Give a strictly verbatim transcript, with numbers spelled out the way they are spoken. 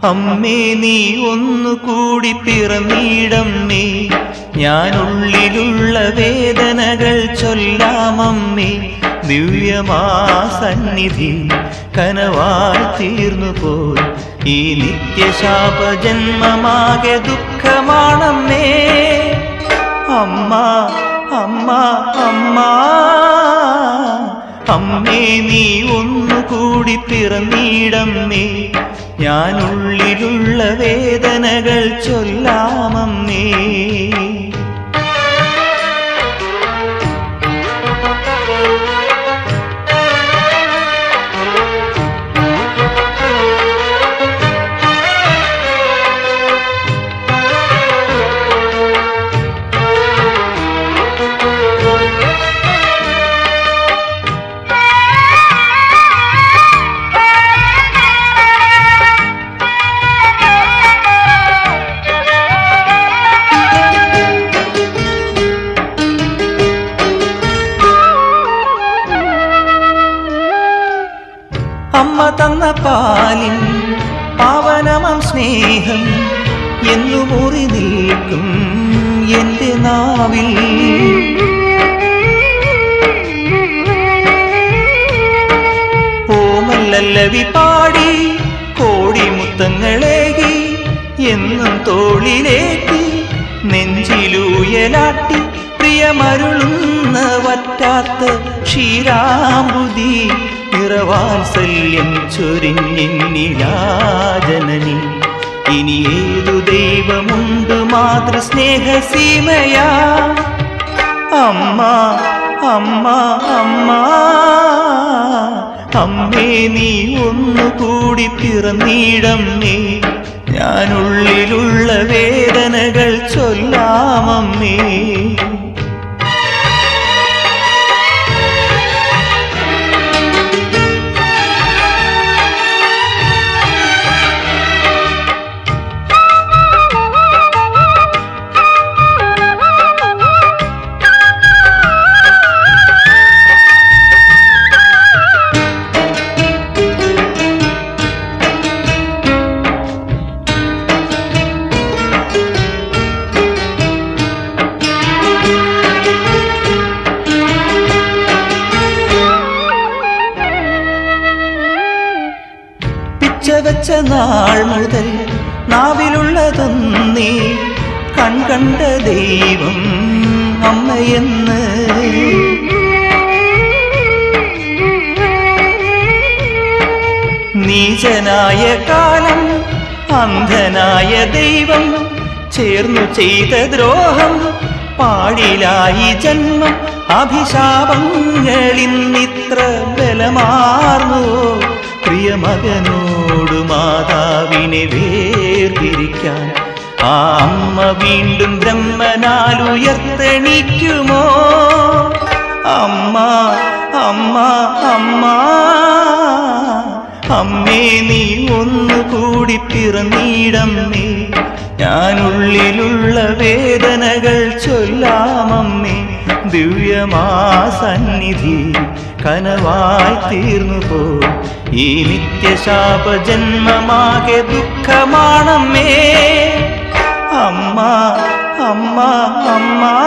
അമ്മേ നീ ഒന്നുകൂടി പിറന്നീടമ്മേ, ഞാനുള്ളിലുള്ള വേദനകൾ ചൊല്ലാമമ്മേ. ദിവ്യമാ സന്നിധി കനവായി തീർന്നു പോയി, ഈ നിത്യശാപ ജന്മമാകെ ദുഃഖമാണമ്മേ. അമ്മ അമ്മ അമ്മ അമ്മേ നീ ഒന്നുകൂടി പിറന്നീടമ്മേ, ഞാനുള്ളിലുള്ള വേദനകൾ ചൊല്ലാമമ്മേ. അമ്മ തന്ന പാലിൻ പാവനമം സ്നേഹം എന്നു മുറി നിൽക്കും എൻ്റെ നാവിൽ. ഓമല്ലവി പാടി കോടി മുത്തങ്ങളേകി എന്നും തോളിലേറ്റി നെഞ്ചിലൂയലാട്ടി പ്രിയമരുളുന്ന വറ്റാത്ത ക്ഷീരാമ്പുതി നിറവാത്സല്യം ചൊരിഞ്ഞെന്നിലാജനനി. ഇനി ഏതു ദൈവമുണ്ട് മാതൃസ്നേഹസീമയാ. അമ്മ അമ്മ അമ്മ അമ്മേ നീ ഒന്നുകൂടി പിറന്നീടമ്മേ, ഞാനുള്ളിലുള്ള വേദനകൾ ചൊല്ലാമമ്മേ. വെച്ച നാൾ മുതൽ നാവിലുള്ളതൊന്നേ കൺകണ്ട ദൈവം അമ്മയെന്ന്. നീചനായ കാലം അന്ധനായ ദൈവം ചേർന്നു ചെയ്ത ദ്രോഹം പാടിലായി ജന്മം. അഭിശാപങ്ങളിന്നിത്ര ബലമാർന്നു, പ്രിയമകനോട് മാതാവിനെ വേർതിരിക്കാൻ ആ അമ്മ വീണ്ടും ബ്രഹ്മനാൽ ഉയർത്തെണീക്കുമോ? അമ്മ അമ്മ അമ്മ അമ്മേ നീ ഒന്നുകൂടി പിറന്നീടമ്മേ, ഞാനുള്ളിലുള്ള വേദനകൾ ചൊല്ലാമമ്മേ. ദിവ്യമാ സന്നിധി കനവായി തീർന്നു പോ, ഈ നിത്യശാപ ജന്മമാകെ ദുഃഖമാണമ്മേ. അമ്മ അമ്മ അമ്മ